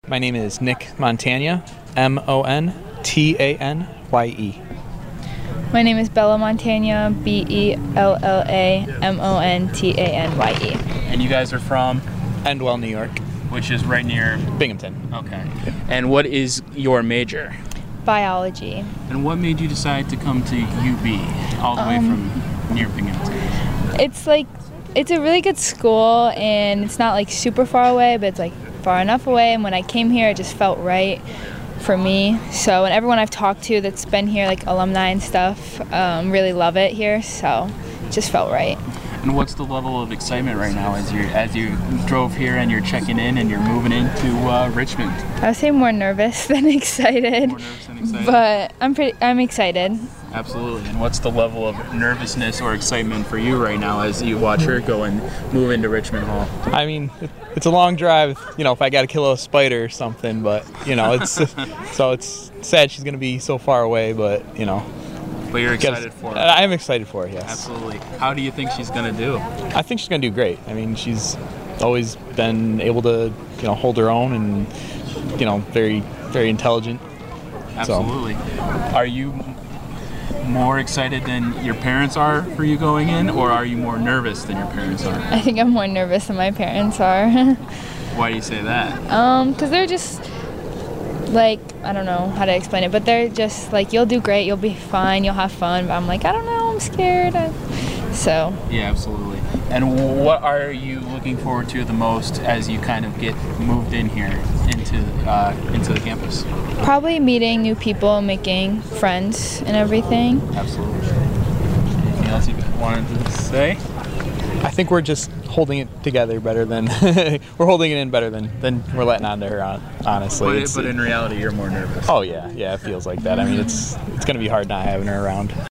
My name is Nick Montanya, Montanye. My name is Bella Montanya, Bellamontanye. And you guys are from? Endwell, New York. Which is right near? Binghamton. Okay. And what is your major? Biology. And what made you decide to come to UB, all the way from near Binghamton? It's a really good school, and it's not like super far away, but it's like far enough away. And when I came here, it just felt right for me. So, and everyone I've talked to that's been here, like alumni and stuff, really love it here. So, it just felt right. And what's the level of excitement right now as you drove here and you're checking in and you're moving into Richmond? I would say more nervous than excited. More nervous than excited. But I'm excited. Absolutely. And what's the level of nervousness or excitement for you right now as you watch her go and move into Richmond Hall? I mean, it's a long drive, if I got to kill a spider or something, but, it's so it's sad she's going to be so far away, but, But you're excited for her? I am excited for her, yes. Absolutely. How do you think she's going to do? I think she's going to do great. I mean, she's always been able to, hold her own and, very, very intelligent. Absolutely. Are you more excited than your parents are for you going in, or are you more nervous than your parents are? I think I'm more nervous than my parents are. Why do you say that? Because they're just I don't know how to explain it, but they're just you'll do great, you'll be fine, you'll have fun. But I'm I don't know, I'm scared. So. Yeah, absolutely. And what are you looking forward to the most as you kind of get moved in here into the campus? Probably meeting new people, making friends, and everything. Absolutely. Anything else you wanted to say? I think we're just holding it together better than we're holding it in better than we're letting on to her, honestly. But in reality, you're more nervous. Oh yeah, it feels like that. I mean, it's going to be hard not having her around.